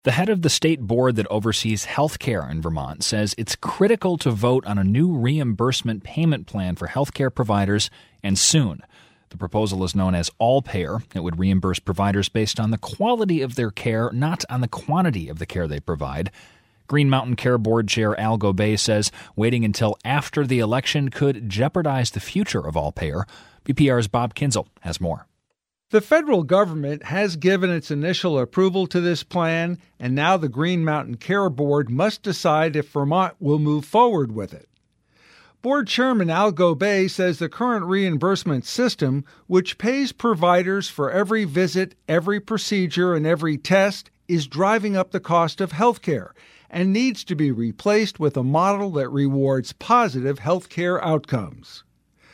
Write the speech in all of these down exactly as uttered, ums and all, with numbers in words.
The head of the state board that oversees health care in Vermont says it's critical to vote on a new reimbursement payment plan for health care providers, and soon. The proposal is known as all-payer. It would reimburse providers based on the quality of their care, not on the quantity of the care they provide. Green Mountain Care Board Chair Al Gobay says waiting until after the election could jeopardize the future of all-payer. V P R's Bob Kinzel has more. The federal government has given its initial approval to this plan, and now the Green Mountain Care Board must decide if Vermont will move forward with it. Board Chairman Al Gobay says the current reimbursement system, which pays providers for every visit, every procedure, and every test, is driving up the cost of health care and needs to be replaced with a model that rewards positive health care outcomes.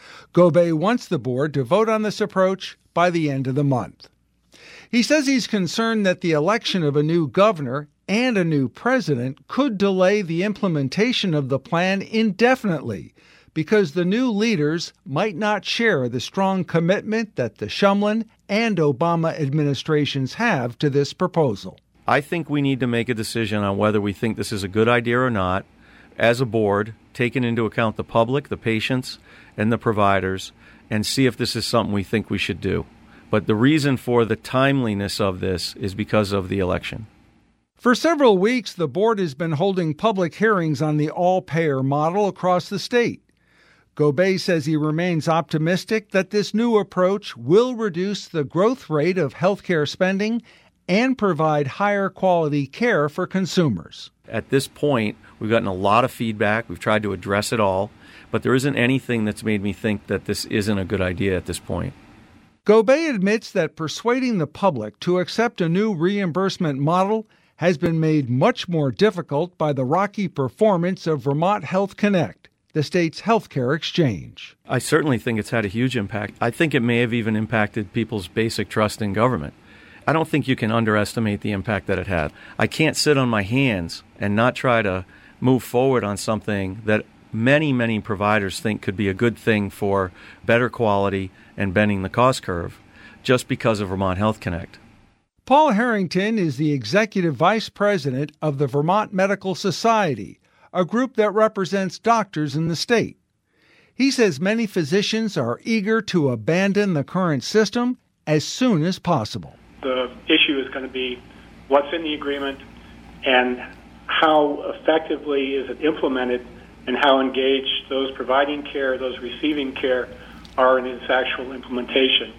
Gobay wants the board to vote on this approach by the end of the month. He says he's concerned that the election of a new governor and a new president could delay the implementation of the plan indefinitely because the new leaders might not share the strong commitment that the Shumlin and Obama administrations have to this proposal. I think we need to make a decision on whether we think this is a good idea or not as a board, taking into account the public, the patients, and the providers, and see if this is something we think we should do. But the reason for the timeliness of this is because of the election. For several weeks, the board has been holding public hearings on the all-payer model across the state. Gobay says he remains optimistic that this new approach will reduce the growth rate of healthcare spending and provide higher quality care for consumers. At this point, we've gotten a lot of feedback. We've tried to address it all, but there isn't anything that's made me think that this isn't a good idea at this point. Gobay admits that persuading the public to accept a new reimbursement model has been made much more difficult by the rocky performance of Vermont Health Connect, the state's healthcare exchange. I certainly think it's had a huge impact. I think it may have even impacted people's basic trust in government. I don't think you can underestimate the impact that it had. I can't sit on my hands and not try to move forward on something that many, many providers think could be a good thing for better quality and bending the cost curve just because of Vermont Health Connect. Paul Harrington is the executive vice president of the Vermont Medical Society, a group that represents doctors in the state. He says many physicians are eager to abandon the current system as soon as possible. The issue is going to be what's in the agreement and how effectively is it implemented and how engaged those providing care, those receiving care are in its actual implementation.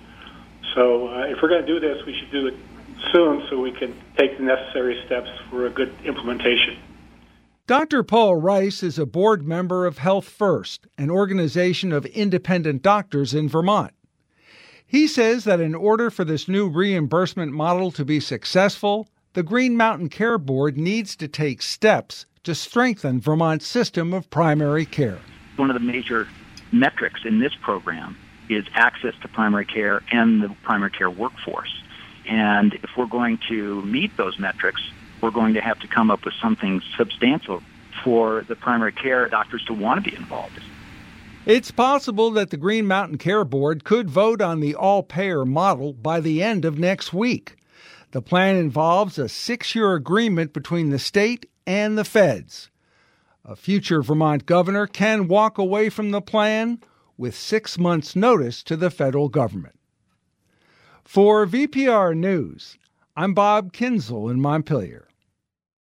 So uh, if we're going to do this, we should do it soon so we can take the necessary steps for a good implementation. Doctor Paul Rice is a board member of Health First, an organization of independent doctors in Vermont. He says that in order for this new reimbursement model to be successful, the Green Mountain Care Board needs to take steps to strengthen Vermont's system of primary care. One of the major metrics in this program is access to primary care and the primary care workforce. And if we're going to meet those metrics, we're going to have to come up with something substantial for the primary care doctors to want to be involved. It's possible that the Green Mountain Care Board could vote on the all-payer model by the end of next week. The plan involves a six-year agreement between the state and the feds. A future Vermont governor can walk away from the plan with six months' notice to the federal government. For V P R News, I'm Bob Kinzel in Montpelier.